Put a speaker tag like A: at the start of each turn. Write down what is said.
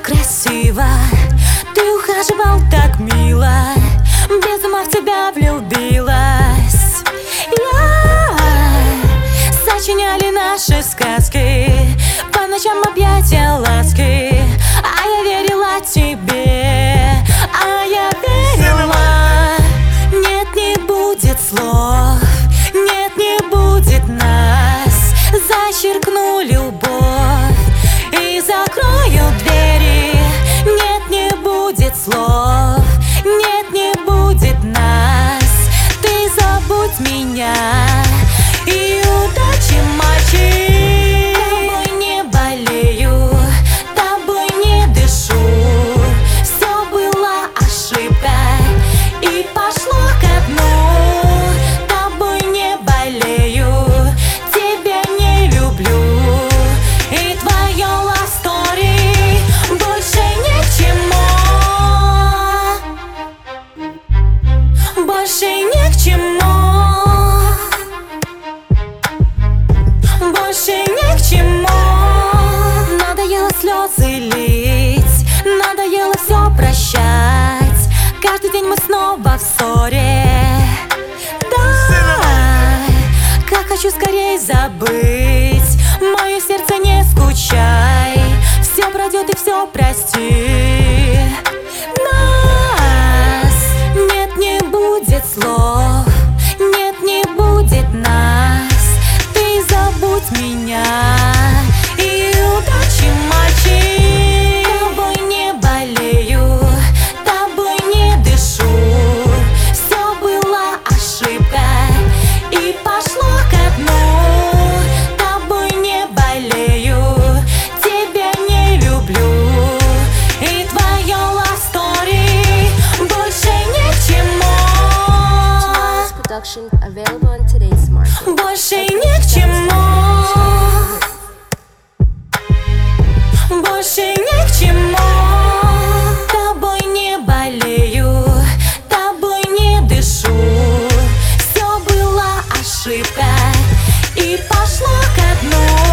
A: так красиво, ты ухаживал так мило, без ума в тебя влюбилась я. Сочиняли наши сказки, по ночам объятия ласки, а я верила тебе, а я верила. Нет, не будет слов, нет, не будет нас. Зачеркну любовь и закрою двери. Нет, не будет слов, нет, не будет нас. Ты забудь меня и удачи, мальчик. Тобой не болею, тобой не дышу. Все было ошибкой и пошло ко дну. Тобой не болею, тебя не люблю, и твое love story больше ни к чему. Больше ни к чему. Больше ни к чему. Надоело слезы лить, надоело все прощать. Каждый день мы снова в ссоре. Дай, как хочу скорее забыть. Мое сердце, не скучай, все пройдет и все прости. Нас нет, не будет слов, нет, не будет нас. Ты забудь меня и удачи, мальчик. Тобой не болею, тобой не дышу. Все было ошибкой и пошло ко дну. Тобой не болею, тебя не люблю, и твое love story больше ни к чему.
B: Production available on today's market.
A: Больше ни к чему. Больше ни к чему. Тобой не болею, тобой не дышу. Все было ошибкой и пошло ко дну.